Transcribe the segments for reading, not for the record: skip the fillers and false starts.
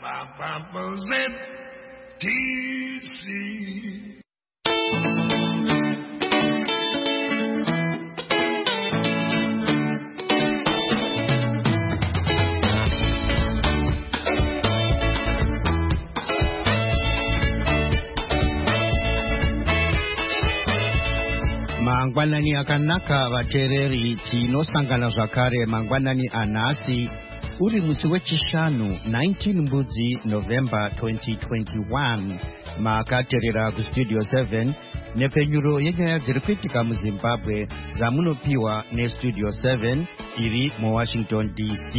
ZTC. Mangwanani akanaka vateereri tinosangana zvakare mangwanani anhasi uri musi wechishanu 19 mbudzi November 2021 makateerera kustudio 7 nepfenyuro yenyaya dziri kuitika muZimbabwe dzamunopiwa nestudio 7 iri muWashington DC.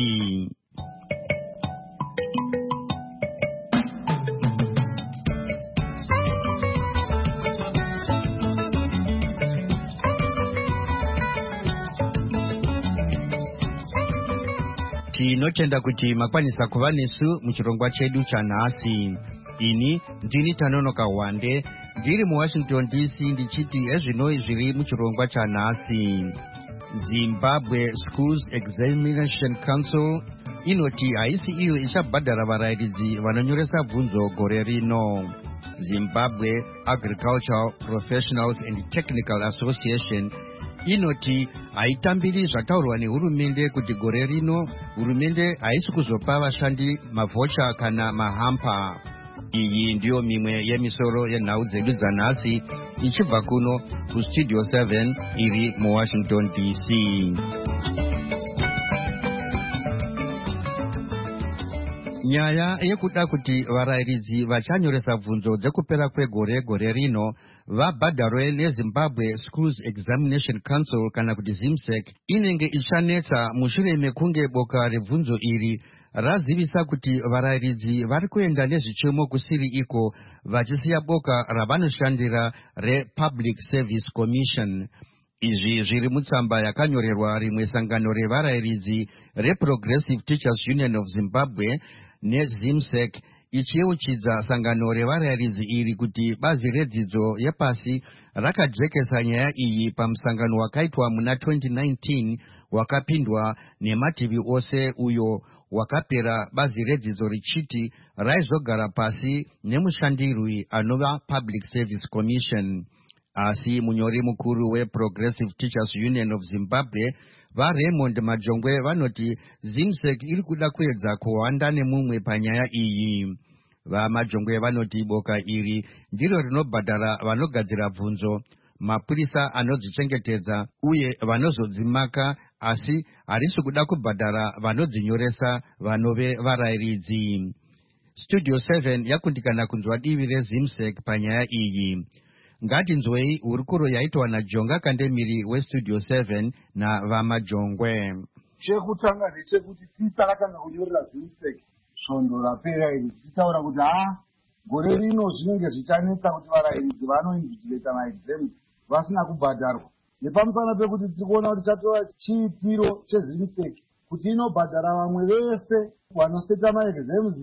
Tinotenda kuti makwanisa kuva nesu muchirongwa chedu chanhasi. Ini ndini Tanonoka Wande ndiri muWashington DC ndichiti ezvinoi zviri muchirongwa chanhasi. Zimbabwe Schools Examination Council inoti haisi iyo ichabhadhara varairidzi vanonyoresa bvunzo gore rino. Zimbabwe Agricultural Professionals and Technical Association inoti haitambiri zvataurwa nehurumende kuti gore rino hurumende haisi kuzopa vashandi mavhocha kana mahampa. Iyi ndiyo mimwe yemisoro yenhau dzedu dzanhasi ichibva kuno kustudio 7 iri muWashington DC. Nyaya yekuda kuti varairidzi vachanyoresa bvunzo dzekupera kwegore rino vabhadharwe neZimbabwe Schools Examination Council kana kuti ZIMSEC inenge ichanetsa mushure mekunge boka rebvunzo iri razivisa kuti varairidzi vari kuenda nezvichemo kusiri iko vachisiya boka ravanoshandira rePublic Service Commission. Izvi zviri mutsamba yakanyorerwa rimwe sangano revarairidzi reProgressive Teachers Union of Zimbabwe neZIMSEC ichiyeuchidza sangano revarairidzi iri kuti bazi redzidzo yepasi rakajekesa nyaya iyi pamusangano wakaitwa muna 2019 wakapindwa nemativi ose uyo wakapera bazi redzidzo richiti raizogara pasi nemushandirwi anova Public Service Commission. Asi munyori mukuru weProgressive Teachers Union of Zimbabwe vaRaymond Majongwe vanoti ZIMSEC iri kuda kuedza kuhwanda nemumwe panyaya iyi. VaMajongwe vanoti boka iri ndiro rinobhadhara vanogadzira bvunzo, mapurisa anodzichengetedza uye vanozodzimaka, asi harisi kuda kubhadhara vanodzinyoresa vanove varairidzi. Studio 7 yakundikana kunzwa divi reZIMSEC panyaya iyi. Ngatinzwei hurukuro yaitwa naJonga Kandemiri weStudio 7 navaMajongwe. Chekutanga ndechekuti tisakatanga kunyorera ZIMSEC svondo rapera iri tichitaura kuti gore rino zvinenge zvichanetsa kuti varairidzi vanoinvigileta maexams vasina kubhadharwa. Nepamusana pekuti tikuona kuti chatora chiitiro cheZIMSEC kuti inobhadhara vamwe vese vanoseta maexams,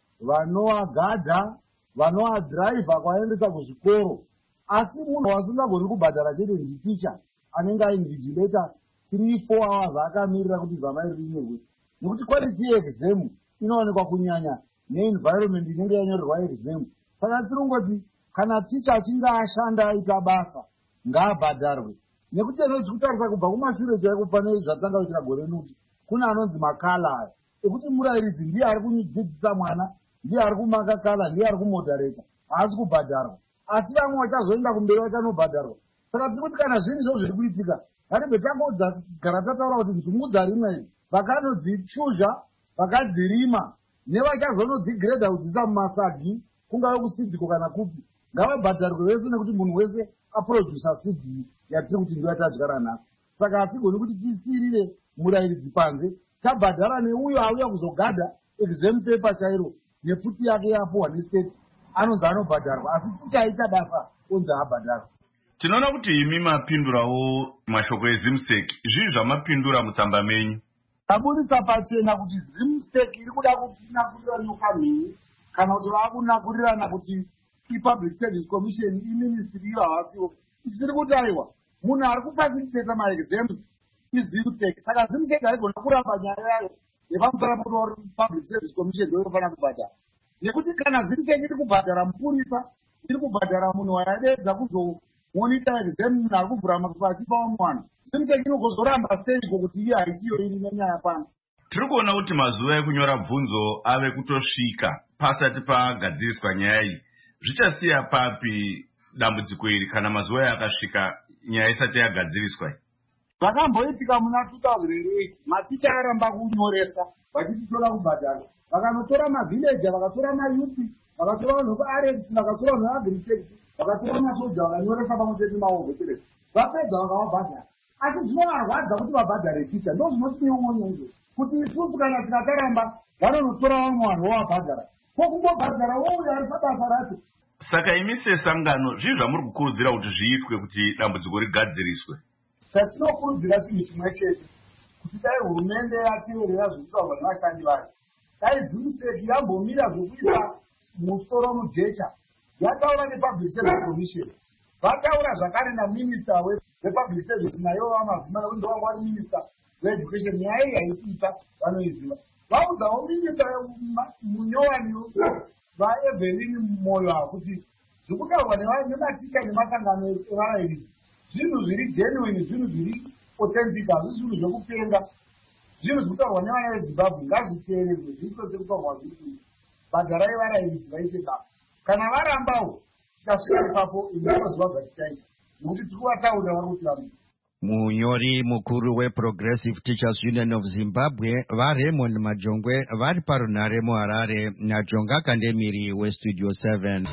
vanoagadha, vanoadhiraivha kwaendesa kuzvikoro. Asi munhu wasingagoni kubhadhara chete nditicha anenge ainvigileta 3-4 hours akamirira kuti zama iri rinyorwe. Nekuti quality yeexam inoonekwa kunyanya neenvironment inenge yanyorerwa exam. Saka tirongoti kana ticha achinge ashanda aita basa ngaabhadharwe. Nekuti anonzi kutarisa kubva kumashure chaiko pane zvatanga kuitira gore rino kuti kuna anonzi makala aya ekuti murairidzi ndiye ari kudzidzisa mwana, ndiye ari kumaka kala, ndiye ari kumoderata, haasi kubhadharwa. Asi vamwe vachazoenda kumberi vachanobhadharwa. Saka tiri kuti kana zvinhu izvo zviri kuitika ngatimbe tangodzagara tataura kuti nzvimudza rimwe idzi vakanodzishuzha vakadzirima nevachazonodzigredha kudzisa mumasagi kungave kusidhiko kana kupi ngavabhadharwe vese, nekuti munhu wese aprodusa sidhi yatiri kuti ndiyo yatadyara nhasi. Saka hatigoni kuti tisirire murairidzi panze, tabhadhara neuyo auya kuzogadha exam paper chairo nepfuti yake yapuwa nestate anonzi anobhadharwa, asi tichaita basa onzi abhadharwa. Tinoona kuti imi mapindurawo mashoko eZIMSEC. Zvii zvamapindura mutsamba menyu? Tabudisa pachena kuti ZIMSEC iri kuda kunakurira nyoka mhini kana kuti vakunakurirana kuti iPublic Service Commission iministry iyo havasiwo. Isiri kuti aiwa munhu ari kufasiriteta maexams iZIMSEC. Saka ZIMSEC haigona kuramba nyaya yayo yepamusana pekuti Public Service Commission ndoinofanira kubhadhara. nekuti kana ZIMSEC iri kubhadhara mupurisa, iri kubhadhara munhu wayadedza kuzomonita exam, munhu ari kuvhura makupa achipa mwana, ZIMSEC inogozoramba seiko kuti iye haisiyo iri nenyaya pano? Tiri kuona kuti mazuva ekunyora bvunzo ave kutosvika pasati pagadziriswa nyaya iyi. Zvichasiya papi dambudziko iri kana mazuva akasvika nyaya isati yagadziriswa? Zvakamboitika muna 2008 maticha aramba kunyoresa vachititora kubhadhara, vakanotora mavhileja, vakatora mayuti, vakatora vanhu vearesi, vakatora vanhu veagritekti, vakatora masoja, vakanyoresa pamwe chete maoveteresi, vapedza vakavabhadhara. Asi zvinovarwadza kuti vabhadhare ticha, ndo zvinotinyongonyenje kuti isusu kana tikataramba vanonotora vamwe vanhu vovabhadhara, kokungobhadhara wouya ari pabasa racho. Saka imi sesangano zvii zvamuri kukurudzira kuti zviitwe kuti dambudziko rigadziriswe? Chatinokurudzira chinhu chimwe chete, kuti dai hurumende yateerera zvinotaurwa nevashandi vayo, dai ZIMSEC yambomira zvokuisa musoro mujecha, yataura nepublic service commission, vataura zvakare naminista wepublic service, nayo vamazima nekuti ndovangu vari minista weeducation, nyaya iyi haisiita vanoiziva. Vaudzawo minista munyowani vaEvelyn Moyo kuti zvokutaurwa nematicha nemasangano evarairidzi zvinhu zviri genuine, zvinhu zviri authentic, hazvisi zvinhu zvekupenga, zvinhu zvokutaurwa nevana veZimbabwe ngazviteerezwe, zviitwe sekutaurwa zviri bhadharai varairidzi vaite basa. Kana varambawo tikasvika ipapo inoziva zvatichaita, nokuti tiri kuvataurira vari kuti vamwe. Munyori mukuru weProgressive Teachers Union of Zimbabwe vaRaymond Majongwe vari parunhare muHarare naJonga Kandemiri weStudio 7.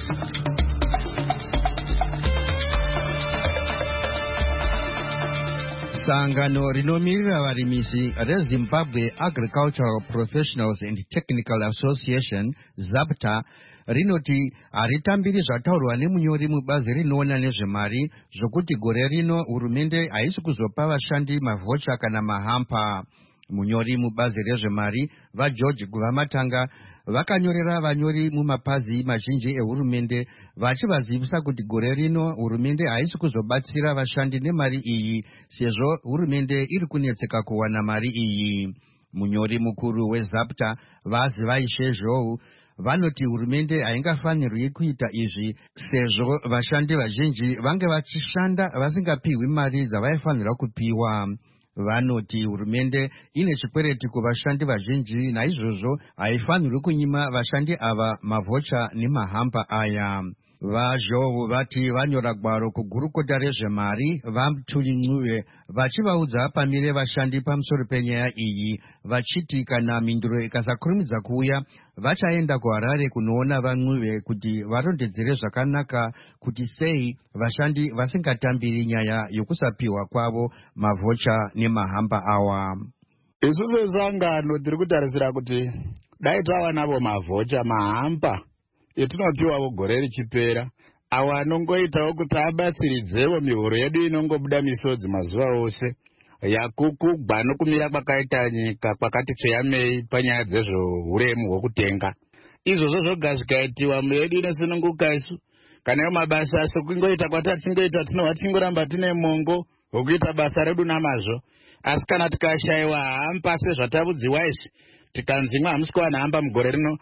Sangano rinomirira varimisi reZimbabwe Agricultural Professionals and Technical Association ZAPTA rinoti haritambiri zvataurwa nemunyori mubazi rinoona nezvemari zvokuti gore rino hurumende haisi kuzopa vashandi mavhocha kana mahampa. Munyori mubazi rezvemari vaGeorge Guvamatanga vakanyorera vanyori mumapazi mazhinji ehurumende vachivazivisa kuti gore rino hurumende haisi kuzobatsira vashandi nemari iyi sezvo hurumende iri kunetseka kuwana mari iyi. Munyori mukuru weZAPTA vazi vaishezvou vanoti hurumende haingafanirwi kuita izvi sezvo vashandi vazhinji vange vachishanda vasingapiwi mari dzavaifanira kupiwa. Vanoti hurumende ine chikwereti kuvashandi vazhinji, naizvozvo haifanirwi kunyima vashandi ava mavhocha nemahamba aya. VaZhou vati vanyora gwaro kugurukota rezvemari vaMtuli Ncube vachivaudza pamire vashandi pamusoro penyaya iyi, vachiti kana mhinduro ikasakurumidza kuuya vachaenda kuHarare kunoona vaNcube kuti varondedzere zvakanaka kuti sei vashandi vasingatambiri nyaya yokusapiwa kwavo mavhocha nemahamba awa. Isusu sesangano tiri kutarisira kuti dai tawanavo mavhocha mahamba etinopiwawo gore richipera, awo anongoitawo kuti abatsiridzewo mihoro yedu inongobuda misodzi mazuva ose yakukugwa nokumira kwakaita nyika kwakati tsveyamei panyaya dzezvouremu hwokutenga. Izvozvo zvoga zvikaitiwa yedu inosununguka isu, kana yo mabasa sekungoita kwatatingoita tinohwa tingoramba tine mongo hwokuita basa redu namazvo, asi kana tikashayiwa hamba sezvatabudziwa izvi tikanzi hamusi kuwana hamba mugore rino,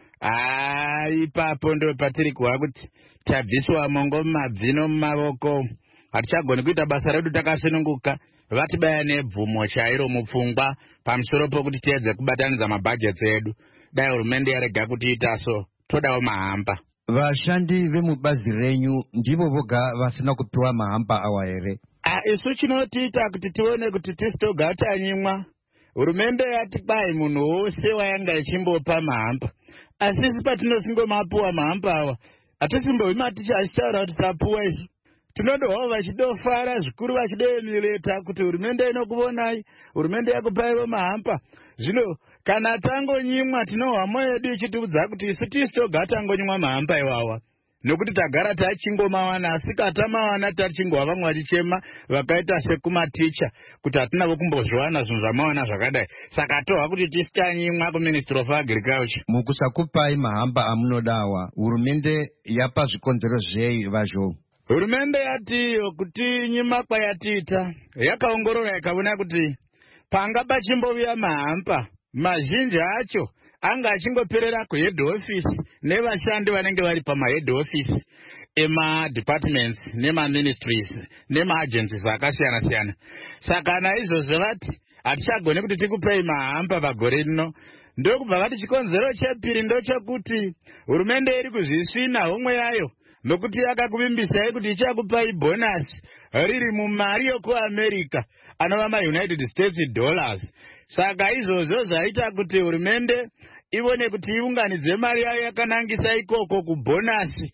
ipapo ndo patiri kuva kuti tabviswa mongo mumabvino mumavoko, hatichagoni kuita basa redu takasununguka. Vatibaya nebvumo chairo mupfungwa pamusoro pokuti tiedze kubatanidza mabhajetsi edu. Dai hurumende yarega kutiita so, todawo mahamba. Vashandi vemubazi renyu ndivo voga vasina kupiwa mahamba awa here? Isu chinotiita kuti tione kuti tisitogatanyimwa. Hurumende yati kwai munhu wose wayanga ichimbopa mahamba, asi isi patinosingomapuwa mahamba awa hatisimbovi maticha achitaura kuti tapuwa isu. Tinodohwa vachidofara zvikuru vachidoemuleta kuti hurumende inokuvonai, hurumende yakupaiwo mahamba. Zvino kana tangonyimwa tinohwa moyo yedu ichitiudza kuti isu tisitoga tangonyimwa mahamba iwawa, nokuti tagara tachingomawana, asi katamawana tachingova vamwe vachichema vakaita sekumaticha kuti hatinavo kumbozviwana zvinhu zvamawana zvakadai. Saka tohwa kuti tisitanyimwa kuMinistry of Agriculture. Mukusakupai mahamba amunodawa, hurumende yapa zvikonzero zvei vaZhou? Hurumende yatiyo kuti nyima kwayatiita yakaongorora ikaona kuti panga pachimboviya mahamba mazhinji acho anga achingoperera kuhead office nevashandi vanenge vari pamahead office ema-departments nema-ministries nema-agencies akasiyana-siyana. Saka naizvozvo vati hatichagone kuti tikupei mahamba pagore rino. Ndokubva vati chikonzero chepiri ndochekuti hurumende iri kuzvisvina homwe yayo nokuti yakakuvimbisai kuti ichakupai bonasi riri mumari yokuAmerica anova ma-United States dollars. Saka izvozvo zvaita kuti hurumende ivone kuti iunganidze mari yayo yakanangisa ikoko kubonasi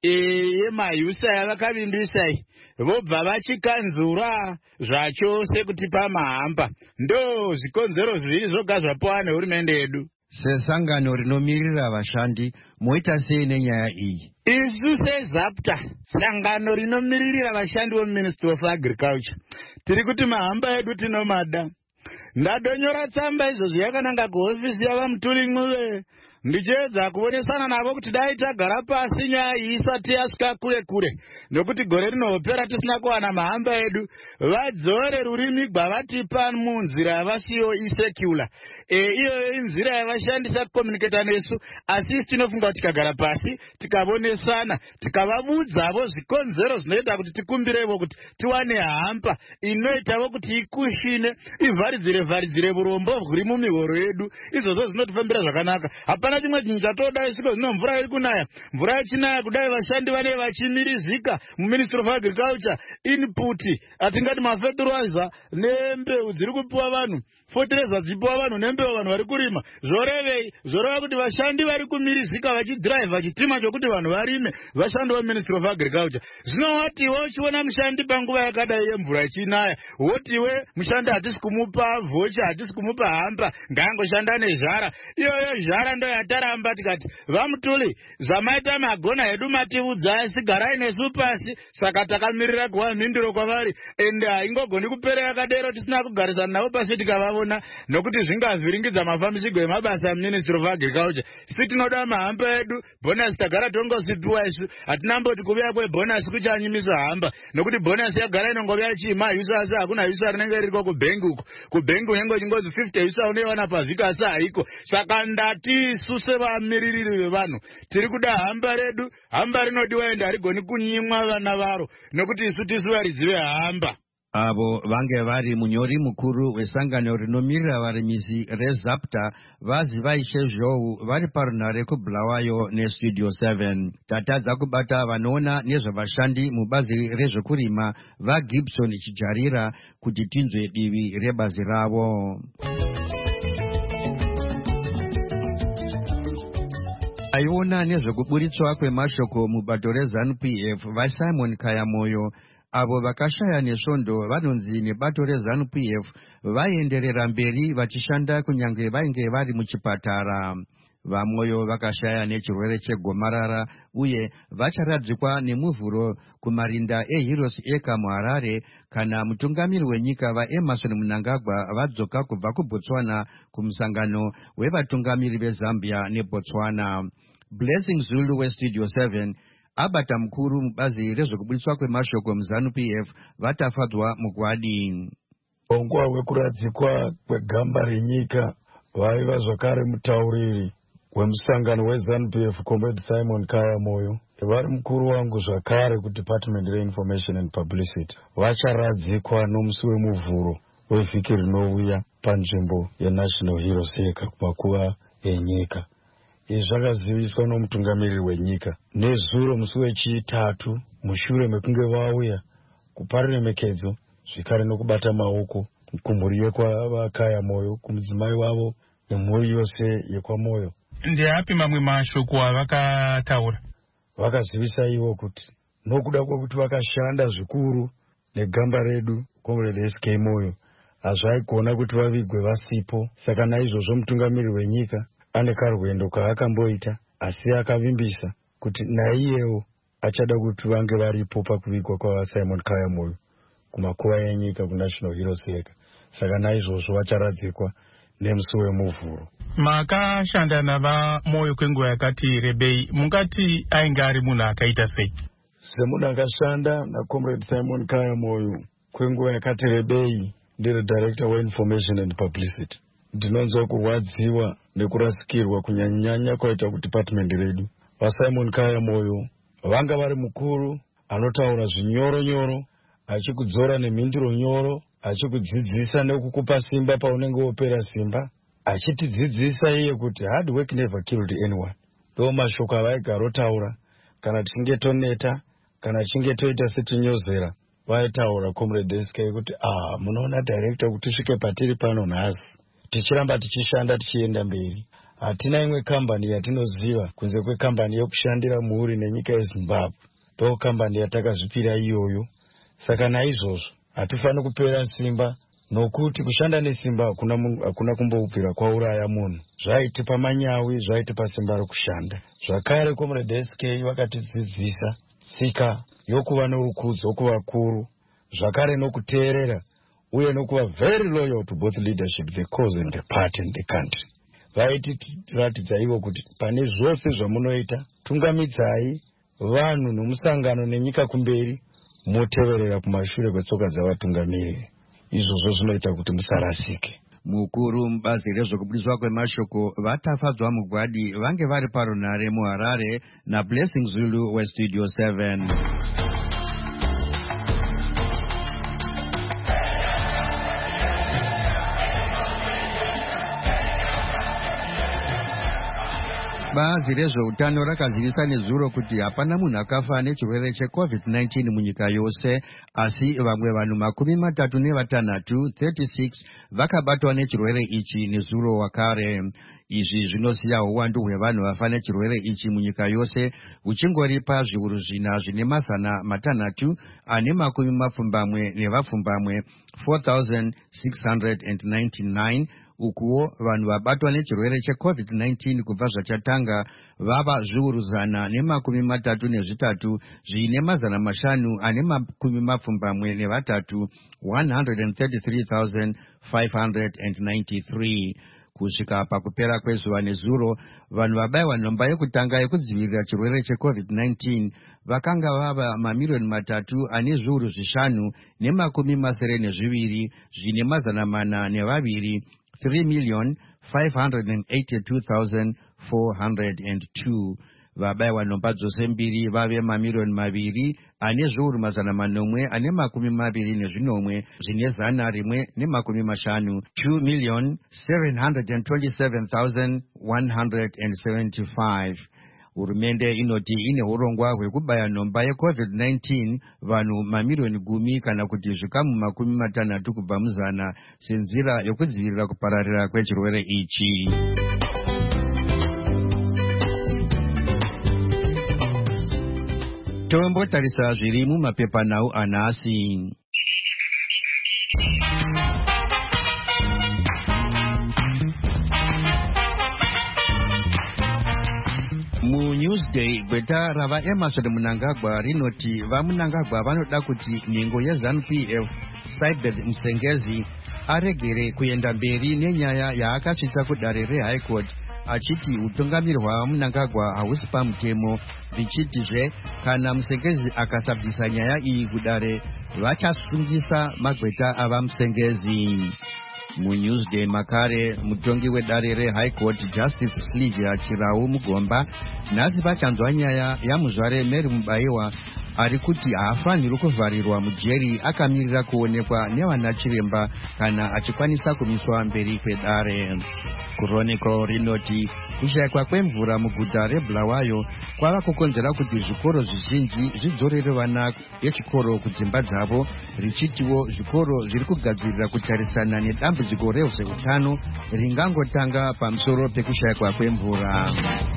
yemayusa yavakavimbisai, vobva vachikanzura zvachose kuti pamahamba. Ndo zvikonzero zviviri zvoga zvapuwa nehurumende yedu. Sesangano rinomirira vashandi moita sei nenyaya iyi? Isu seZAPTA, sangano rinomirira vashandi veMinistry of Agriculture, tiri kuti mahamba edu tinomada. Ndadonyora tsamba izvozvo yakananga kuhofisi yavamuturimwe ndichiedza kuonesana navo kuti dai tagara pasi nyaya iyi isati yasvika kure nokuti gore rinopera tisina kuwana mahamba edu, vadzore rurimi gwavatipa munzira yavasiyo isekula. Iyo inzira yavashandisa kukomuniketa nesu, asi isi tinofunga kuti tikagara pasi tikavonesana tikavabudzavo zvikonzero zvinoita kuti tikumbirevo kuti tiwane hamba inoitavo kuti ikushine ivharidzire urombo huri mumihoro yedu. Izvozvo zvinotifambira zvakanaka. Hapana chimwe chinhu chatoda isiko zvino mvura iri kunaya. Mvura ichinaya kudai vashandi vane vachimirizika muMinistry of Agriculture, input atingati mafertilizer nembeu dziri kupiwa vanhu, fertilizer dzipiwa vanhu nembeu vanhu vari kurima, zvorevei? Zvoreva kuti vashandi vari kumirizika vachidhiraivha chitima chokuti vanhu varime, vashandi veMinistry of Agriculture. Zvino watiwe uchiona mushandi panguva yakadai yemvura ichinaya, wotiwe mushandi hatisi kumupa voucher, hatisi kumupa hamba, ngaangoshanda nezhara. Iyoyo zhara ndo yataramba tikati vamutuli zvamaita magona edu matiudzai, sigarai nesu pasi. Saka takamirira kuva mhinduro kwavari, ende haingogoni kupera yakadero tisina kugarisana navo pasi tikavavona, nokuti zvingavhiringidza mafambisirwo emabasa eMinistry of Agriculture. Isi tinoda mahamba edu, bonasi tagara tongosipiwa isu, hatinamboti kuuya kwebonasi kuchanyimisa hamba, nokuti bonasi yagara inongovya ichima yusa, asi hakuna yusa rinenge ririko kubhengi uko. Kubhengi unenge uchingozi 50 yusa unoiwana pavhiki, asi haiko. Saka ndati isu sevamiririri vevanhu tiri kuda hamba redu. Hamba rinodiwa ende harigoni kunyimwa vana varo, nokuti isu tisu varidzi vehamba. Avo vange vari munyori mukuru wesangano rinomirira varimisi reZAPTA vaziva Ishe Zhou vari parunhare kuBulawayo neStudio 7. Tatadza kubata vanoona nezvavashandi mubazi rezvekurima vaGibson Chijarira kuti tinzwe divi rebazi ravo. Aiona nezvekuburitswa kwemashoko mubato reZANU-PF vaSimon Kayamoyo, avo vakashaya nesvondo vanonzi nebato reZANU-PF vaenderera mberi vachishanda kunyange vainge vari muchipatara. Vamoyo vakashaya nechirwere chegomarara uye vacharadzikwa nemuvhuro kumarinda eHeroes Eka muHarare kana mutungamiri wenyika vaEmmerson Mnangagwa vadzoka kubva kuBotswana kumusangano wevatungamiri veZambia neBotswana. Blessing Zulu weStudio 7 abata mukuru mubazi rezvekuburitswa kwemashoko muZANU-PF vatafadzwa mugwadi. Nguva wekuradzikwa kwegamba renyika vaiva zvakare mutauriri wemusangano weZANU-PF Comrade Simon Kayamoyo, vari mukuru wangu zvakare kuDepartment reInformation and Publicity, vacharadzikwa nomusi wemuvhuro wevhiki rinouya panzvimbo yeNational Heroes Eka kumakuva enyika. Izvi zvakaziviswa nomutungamiriri wenyika nezuro musi wechitatu mushure mekunge vauya kupa ruremekedzo zvikare nokubata maoko kumhuri yekwavaKayamoyo, kumudzimai wavo nemhuri yose yekwaMoyo. Ndeapi mamwe mashoko avakataura? Vakazivisa ivo kuti nokuda kwokuti vakashanda zvikuru negamba redu Comrade SK Moyo hazvaigona kuti vavigwe vasipo. Saka naizvozvo mutungamiriri wenyika ane karwendo kaakamboita, asi akavimbisa kuti naiyewo achada kuti vange varipo pakuvigwa kwavaSimon Kayamoyo kumakuva enyika kuNational Heroes Eka. Saka naizvozvo vacharadzikwa nemusi wemuvhuro. Makashanda navaMoyo kwenguva yakati rebei, mungati ainge ari munhu akaita sei? Semunhu akashanda naComrade Simon Kayamoyo kwenguva yakati rebei, ndiri Director weInformation and Publicity. Ndinonzwa kurwadziwa nekurasikirwa kunyanyanya kwaita kudipatimendi redu. VaSimon Kaya Moyo vanga vari mukuru anotaura zvinyoro-nyoro, achikudzora nemhinduro nyoro, achikudzidzisa nekukupa simba paunenge wopera simba, achitidzidzisa iye kuti hard work never killed anyone. Ndo mashoko avaigara otaura kana tichinge toneta, kana tichinge toita setinyozera. Vaitaura Comrade SK kuti munoona director kuti tisvike patiri pano nhasi, tichiramba tichishanda tichienda mberi. Hatina imwe kambani yatinoziva kunze kwekambani yokushandira muhuri nenyika yeZimbabwe. Ndo kambani yatakazvipira iyoyo. Saka naizvozvo hatifani kupera simba, nokuti kushanda nesimba hakuna kumboupira kwauraya munhu. Zvaitipa manyawi, zvaitipa simba rokushanda. Zvakare Comrade SK vakatidzidzisa tsika yokuva norukudzo kuvakuru, zvakare nokuteerera, uye nokuva very loyal to both leadership, the cause and the party and the country. Vaitiratidza ivo kuti pane zvose zvamunoita, tungamidzai vanhu nomusangano nenyika kumberi, moteverera kumashure kwetsoka dzavatungamiriri. Izvozvo zvinoita kuti musarasike. Mukuru mubazi rezvokubudiswa kwemashoko vatafadzwa mugwadi vange vari parunare muHarare naBlessing Zulu weStudio 7. Bazi rezveutano rakazivisa nezuro kuti hapana munhu akafa nechirwere cheCovid-19 munyika yose, asi vamwe vanhu 36 vakabatwa nechirwere ichi nezuro wakare. Izvi zvinosiya uwandu hwevanhu vafa nechirwere ichi munyika yose huchingori pazviuru 4,600 ane 4,699, ukuwo vanhu vabatwa nechirwere cheCovid-19 kubva zvachatanga vava zviuru 133 zvine 500 ane 133,593. Kusvika pakupera kwezuva nezuro, vanhu vabayiwa nhomba yekutanga yekudzivirira chirwere cheCovid-19 vakanga vava 3,3 ane zviuru 5 ne42 zvine 402, 3,582,402. Vabayiwa nhomba dzose mbiri vave 2,000,000 ane zviuru 800 ane 20 zvine 150, 2,727,175. Hurumende inoti ine urongwa hwekubaya nhomba yeCovid-19 vanhu 10,000,000 kana kuti zvikamu 60 kubva muzana senzira yokudzivirira kupararira kwechirwere ichi. Tombotarisa zviri mumapepanhau anhasi. MuNewsday gweta rava Emerson Mnangagwa rinoti vaMnangagwa vanoda kuti nhengo yeZANU-PF Sybeth Msengezi aregere kuenda mberi nenyaya yaakasvitsa kudare reHigh Court, achiti utungamiri hwaMnangagwa hahusi pamutemo, richitizve kana Msengezi akasabvisa nyaya iyi kudare vachasungisa magweta avaMsengezi. MuNewsday makare mutongi wedare reHigh Court Justice Sylvia Chirau Mugomba nhasi vachanzwa nyaya yamuzvare Mary Mubayiwa ari kuti haafaniri kuvharirwa mujeri akamirira kuonekwa nevana chiremba kana achikwanisa kumiswa mberi kwedare. Chronicle rinoti kushayikwa kwemvura muguta reBulawayo kwava kukonzera kuti zvikoro zvizhinji zvidzorere vana vechikoro kudzimba dzavo, richitiwo zvikoro zviri kugadzirira kutarisana nedambudziko rezveutano ringangotanga pamusoro pekushayikwa kwemvura.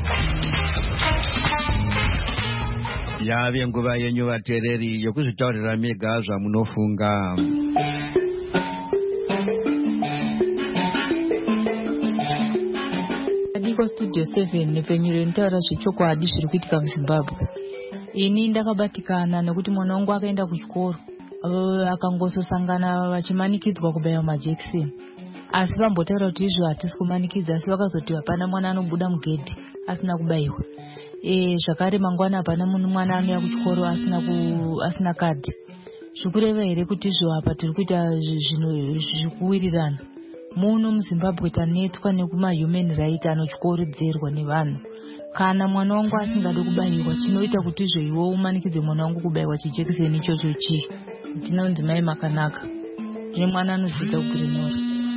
Yave nguva yenyu vateereri yokuzvitaurira mega zvamunofunga. Studio 7 nepenyero inotaura zvechokwadi zviri kuitika muZimbabwe. Ini ndakabatikana nekuti mwana wangu akaenda kuchikoro akangososangana vachimanikidzwa kubaiwa majekiseni, asi vambotaura kuti izvo hatisi kumanikidza, asi vakazoti hapana mwana anobuda mugedhi asina kubaiwa. Zvakare mangwana hapana mwana anouya kuchikoro asina kadhi. Zvikureva here kuti izvo apa tiri kuita zvinhu zvikuwirirana. muno muZimbabwe tanetwa nekuma human right anotyoridzerwa nevanhu. Kana mwana wangu asingade kubayiwa chinoita kuti iwo umanikidze mwana wangu kubayiwa chijekiseni ichocho chii. Ndinonzi mai makanaka. Mwana anozvida kugirinora.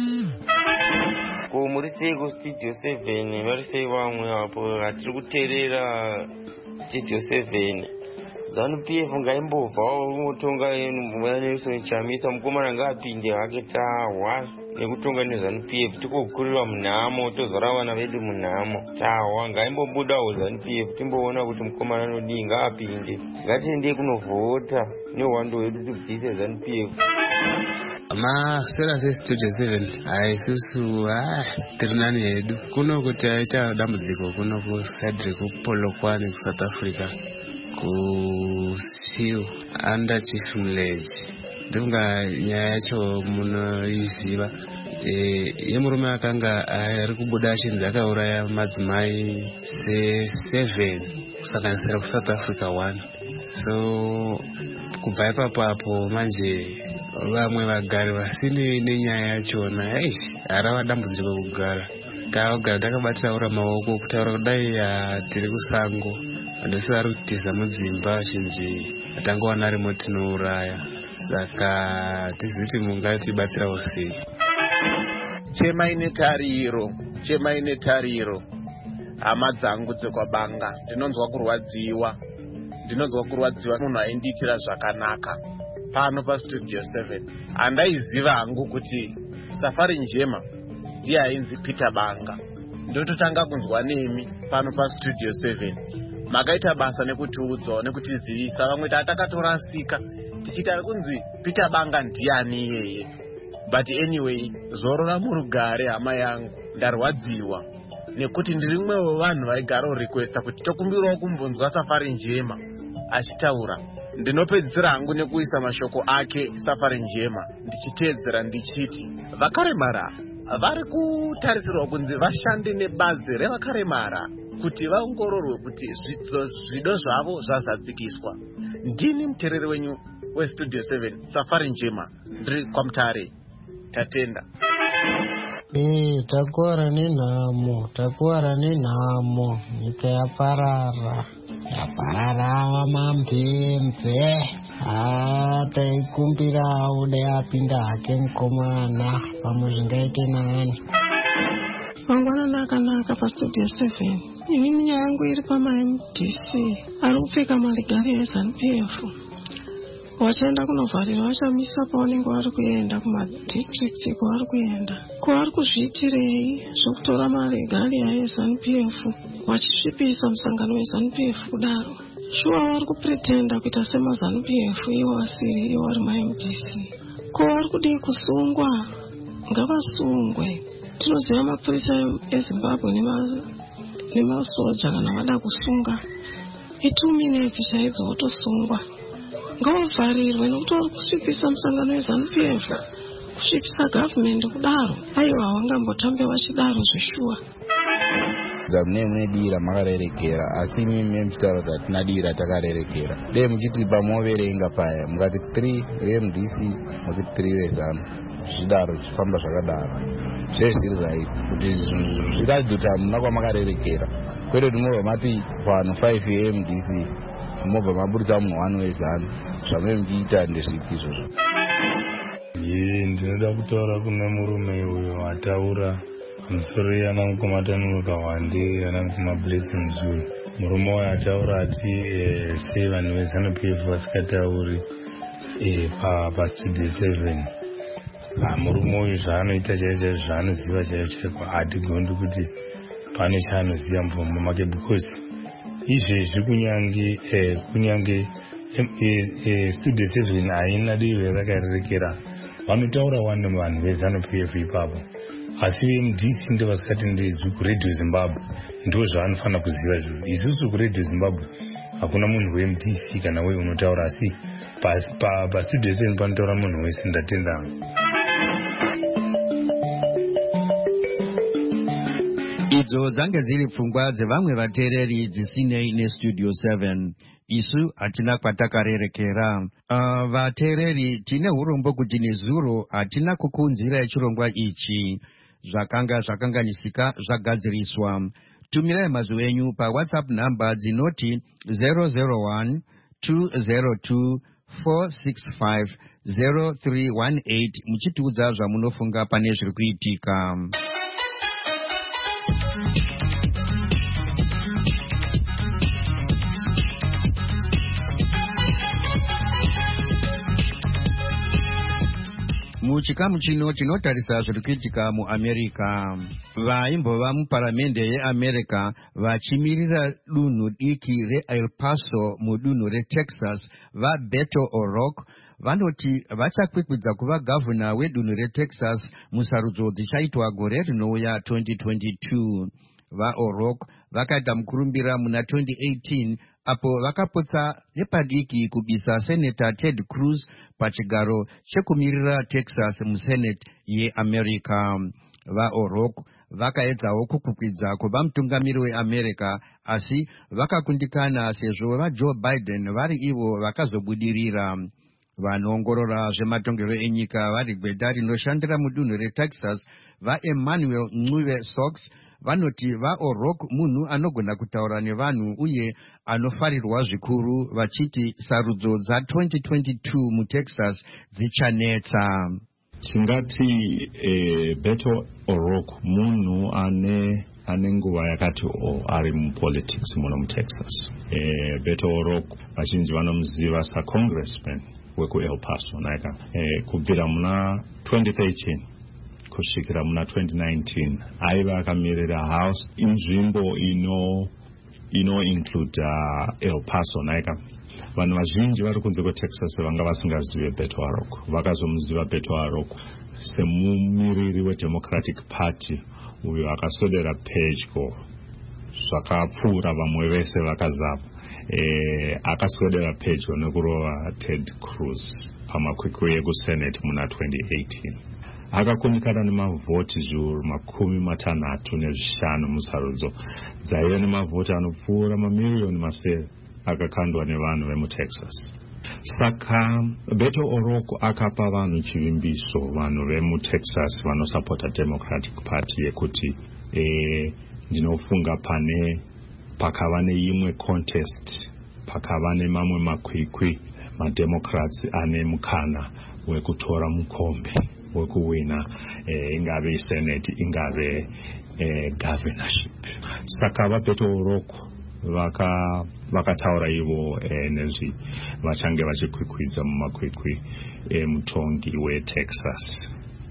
Muri sei kustudio 7 vari sei vamwe apo hatiri kuteerera studio 7 ZANU-PF ngaimbobvawo unotonga chamisa mukomana ngaapinde hake tahwa nekutonga neZANU-PF tikokurirwa munhamo tozara vana vedu munhamo tahwa ngaimbobudawo ZANU-PF timboona kuti mukomana anodii ngaapinde ngatiendei kunovhota nehwando wedu tibvise ZANU-PF. Maswera sestudio 7 aisusu tiri nani hedu kuno kuti aita dambudziko kuno kusadri kupolokwane kuSouth Africa kuSeal under Chief Mleji. Ndinga nyaya yacho munoiziva yemurume akanga ari kubuda achinzi akauraya madzimai 7 kusanganisira kuSouth Africa 1. So kubva ipapo manje vamwe vagari vasine nenyaya yachona harava dambudziko kugara tagara takabatiraura maoko kutaura kudai tiri kusango vandosi vari kutiza mudzimba achinzi atangowana rimo tinouraya saka tiziti mungatibatsirawo sei. chemaine tariro hama dzangu dzekwabanga ndinonzwa kurwadziwa munhu aindiitira zvakanaka pano pastudio 7 handaiziva hangu kuti Safari Njema ndiye ainzi Peter Banga. Ndototanga kunzwa nemi pano pastudio 7 makaita basa nekutiudzawo nekutizivisa vamwe takatorasika tichita kunzi Peter Banga ndiani iyeye. But anyway zorora murugare hama yangu ndarwadziwa nekuti ndiri mumwe wevanhu vaigara requesta kuti tokumbirawo kumbonzwa Safari Njema achitaura. Ndinopedzisira hangu nekuisa mashoko ake Safari Njema ndichiteedzera ndichiti vakaremara vari kutarisirwa kunzi vashande nebazi revakaremara kuti vaongororwe kuti zvido zvavo zvazadzikiswa. Ndini muteereri wenyu westudio 7 Safari Njema ndiri kwaMutare. Tatenda. Takuwara nenhamo nyika yaparara mamphemve taikumbirawo dai apinda hake mukomana pamwe zvingaite nani. Mangwanani akanaka pastudio 7 inini nyaya yangu iri pamaMDC ari kupfeka malegari eZANU-PF wachaenda kunovharirwa vachamisa paunenge vari kuenda kumadistrict kwavari kuenda kwavari kuzviitirei zvokutora malegari eZANU-PF vachisvipisa musangano weZANU-PF kudaro. Shuwa vari kupretenda kuita semaZANU-PF iwo asiri iwo ari maMDC. Ko vari kudii kusungwa? Ngavasungwe. Tinoziva mapurisa eZimbabwe nemasoja kana vada kusunga 2 minutes chaidzo votosungwa. Ngavavharirwe nekuti vari kusvipisa musangano weZANU-PF, kusvipisa gavhmendi kudaro. Aiwa havangambotambe vachidaro zveshuwa. Mune dira makarerekera asi mimi mchitaura kuti hatina dira takarerekera. Dei muchiti pamoverenga paya mukati 3 veMDC muti 3 vezanu zvidaro zvichifamba zvakadaro zvezviri right kuti zviratidze kuti hamuna kwamakarerekera kwete kuti mobva mati vanhu 5 veMDC mobva maburitsa munhu 1 wezanu zvamene muchiita ndezvipi izvozvo. Ndinoda kutaura kune murume uyo ataura musoro yana mukomatanonoka wande yana mukumablessing zulu. Murume uyo ataura ati sei vanhu veZANU-PF vasikatauri pastudio 7. Murume uyu zvaanoita chaicho zvaanoziva chaicho hatigondi kuti pane chaanoziva mubvumbo make because izvezvi kunyange studio 7 haina divi rakarerekera vanotaura wani vanhu veZANU-PF ipapo asi veMDC ndo vasikatendedzwi kuRadio Zimbabwe ndo zvaanofanira kuziva izvo. Isusu kuRadio Zimbabwe hakuna munhu weMDC kana we unotaura asi pastudio 7 panotaura munhu wese. Ndatenda hangu. Idzo dzange dziri pfungwa dzevamwe vateereri dzisinei nestudio 7. isu hatina kwatakarerekera. Vateereri tine urombo kuti nezuro hatina kukunzira chirongwa ichi. Zvakanganisika zvagadziriswa. Tumirai mazwi enyu paWhatsApp namba dzinoti 001 202 465 0318 muchitiudza zvamunofunga pane zviri kuitika. Muchikamu chino tinotarisa zviri kuitika muAmerica. Vaimbova muparamende yeAmerica vachimirira dunhu diki reEl Paso mudunhu reTexas vaBeto O'Rourke vanoti vachakwikwidza kuva gavhuna wedunhu reTexas musarudzo dzichaitwa gore rinouya 2022. VaO'Rourke vakaita mukurumbira muna 2018 apo vakaputsa nepadiki kubisa Senator Ted Cruz pachigaro chekumirira Texas muSenate yeAmerica. VaO'Rourke vakaedzawo kukwikwidza kuva mutungamiri weAmerica asi vakakundikana sezvo vaJoe Biden vari ivo vakazobudirira. Vanoongorora zvematongero enyika vari gweta rinoshandira mudunhu reTexas vaEmmanuel Ncube Sox vanoti vaO'Rourke munhu anogona kutaura nevanhu uye anofarirwa zvikuru vachiti sarudzo dza2022 muTexas dzichanetsa. Tingati Beto O'Rourke munhu ane nguva yakati ari mupolitics muno muTexas. Beto O'Rourke vazhinji vanomuziva sacongressman wekuEl Paso naika kubvira muna 2013 kusvikira muna 2019 aiva akamirira house inzvimbo ino include El Paso naika. Vanhu vazhinji vari kunze kweTexas vanga vasingazive Beto O'Rourke vakazomuziva Beto O'Rourke semumiriri weDemocratic Party uyo akaswedera pedyo zvakapfuura vamwe vese vakazapa. Akaswedera pedyo nekurova Ted Cruz pamakwikwi ekuSenate muna 2018. Akakundikana nemavhoti zviuru 65 musarudzo dzaiva nemavhoti anopfuura mamiriyoni masere akakandwa nevanhu vemuTexas. Saka Beto O'Rourke akapa vanhu chivimbiso, vanhu vemuTexas vanosapota Democratic Party yekuti ndinofunga pakava neimwe contest, pakava nemamwe makwikwi maDemocrats ane mukana wekutora mukombe wekuwina ingave Senate ingave governorship. Saka vaBeto O'Rourke vakataura ivo nezvi vachange vachikwikwidza mumakwikwi emutongi weTexas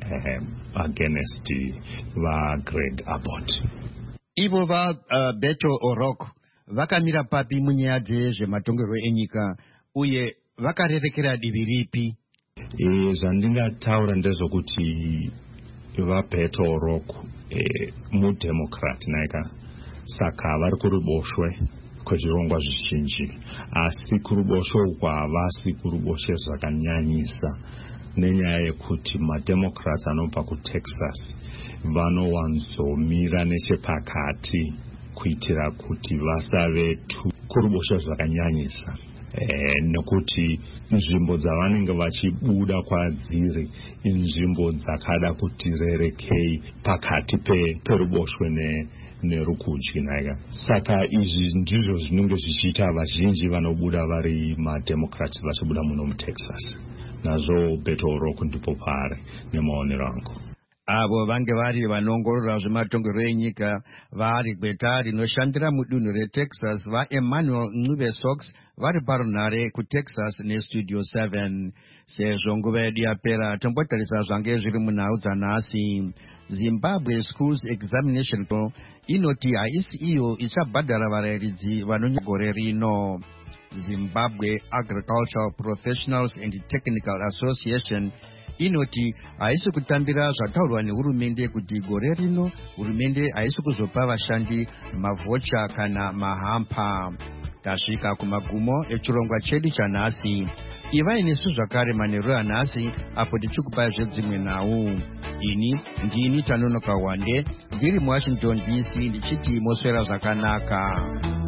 against vaGreg Abbott. Ivo vaBeto O'Rourke vakamira papi munyaya dzezvematongerwo enyika uye vakarerekera divi ripi? Zvandingataura ndezvokuti vaBeto O'Rourke mudemocrat naika, saka vari kuruboshwe kwezvirongwa zvizhinji, asi kuruboshwe uku havasi kuruboshwe zvakanyanyisa nenyaya yekuti maDemocrats anobva kuTexas vanowanzomira nechepakati kuitira kuti vasave kuruboshwe zvakanyanyisa. Nekuti nzvimbo dzavanenge vachibuda kwadziri inzvimbo dzakada kuti rerekei pakati peruboshwe nerukudyi naika. Saka izvi ndizvo zvinenge zvichiita vazhinji vanobuda vari maDemocrats vachibuda muno muTexas. Nazvo Beto O'Rourke ndipo paari nemaonero angu. Avo vange vari vanoongorora zvematongero enyika vari gweta rinoshandira mudunhu reTexas vaEmmanuel Ncube Sox vari parunhare kuTexas neStudio 7. Sezvo nguva yedu yapera tombotarisa zvange zviri munhau dzanhasi. Zimbabwe Schools Examination inoti haisi iyo ichabhadhara varayiridzi vanonyagore rino. Zimbabwe Agricultural Professionals and Technical Association inoti haisi kutambira zvataurwa nehurumende kuti gore rino hurumende haisi kuzopa vashandi mavhocha kana mahampa. Tasvika kumagumo echirongwa chedu chanhasi. Ivai nesu zvakare manheru anhasi apo tichikupai zvedzimwe nhau. Ini ndini Tanonoka Wande ndiri muWashington DC ndichiti moswera zvakanaka.